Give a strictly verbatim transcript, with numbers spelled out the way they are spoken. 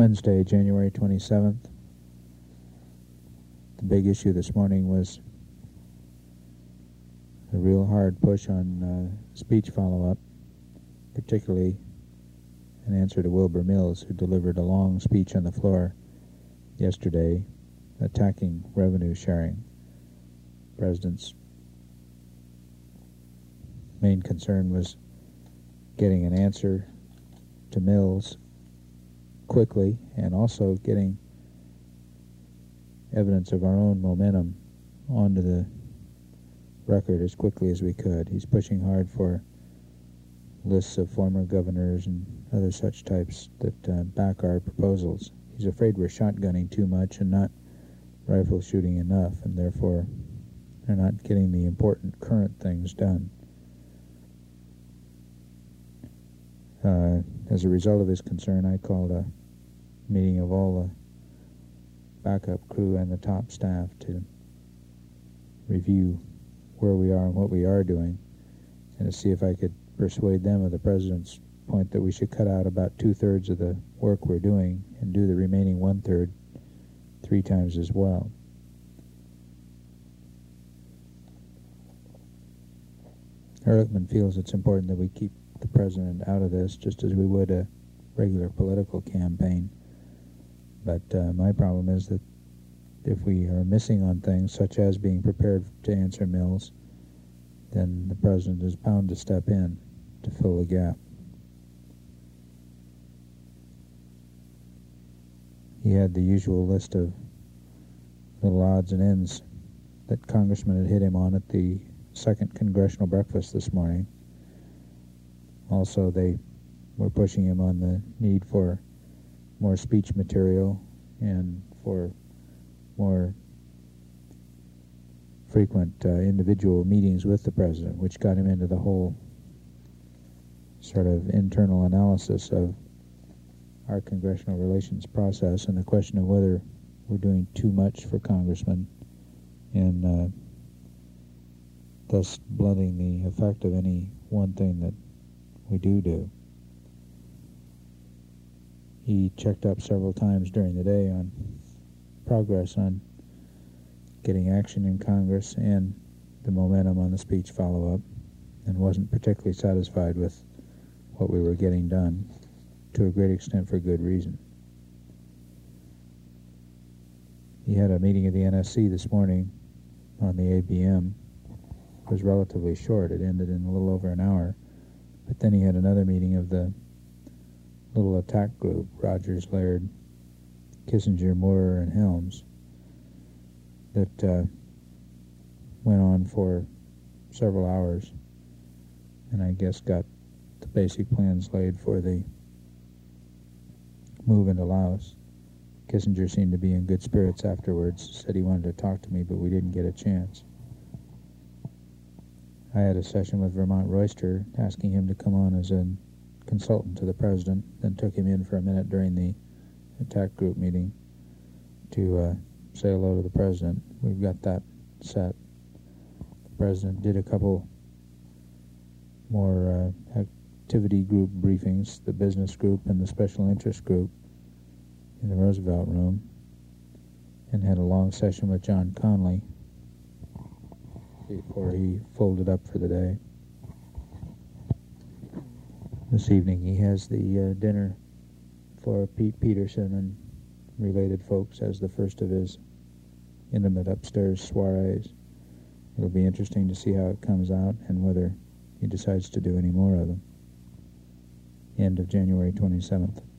Wednesday, January twenty-seventh. The big issue this morning was a real hard push on uh, speech follow-up, particularly an answer to Wilbur Mills, who delivered a long speech on the floor yesterday attacking revenue sharing. The President's main concern was getting an answer to Mills quickly and also getting evidence of our own momentum onto the record as quickly as we could. He's pushing hard for lists of former governors and other such types that uh, back our proposals. He's afraid we're shotgunning too much and not rifle shooting enough, and therefore they're not getting the important current things done. Uh, as a result of his concern, I called a meeting of all the backup crew and the top staff to review where we are and what we are doing, and to see if I could persuade them of the President's point that we should cut out about two-thirds of the work we're doing and do the remaining one-third three times as well. Ehrlichman feels it's important that we keep the President out of this, just as we would a regular political campaign. But uh, my problem is that if we are missing on things, such as being prepared to answer Mills, then the President is bound to step in to fill the gap. He had the usual list of little odds and ends that congressmen had hit him on at the second congressional breakfast this morning. Also, they were pushing him on the need for more speech material and for more frequent uh, individual meetings with the President, which got him into the whole sort of internal analysis of our congressional relations process and the question of whether we're doing too much for congressmen and uh, thus blunting the effect of any one thing that we do do. He checked up several times during the day on progress on getting action in Congress and the momentum on the speech follow-up, and wasn't particularly satisfied with what we were getting done, to a great extent for good reason. He had a meeting at the N S C this morning on the A B M. It was relatively short. It ended in a little over an hour. But then he had another meeting of the little attack group, Rogers, Laird, Kissinger, Moorer, and Helms, that uh, went on for several hours, and I guess got the basic plans laid for the move into Laos. Kissinger seemed to be in good spirits afterwards, said he wanted to talk to me, but we didn't get a chance. I had a session with Vermont Royster, asking him to come on as a consultant to the President, then took him in for a minute during the attack group meeting to uh, say hello to the President. We've got that set. The President did a couple more uh, activity group briefings, the business group and the special interest group in the Roosevelt Room, and had a long session with John Connally before he folded up for the day. This evening he has the uh, dinner for Pete Peterson and related folks as the first of his intimate upstairs soirees. It'll be interesting to see how it comes out and whether he decides to do any more of them. End of January twenty-seventh.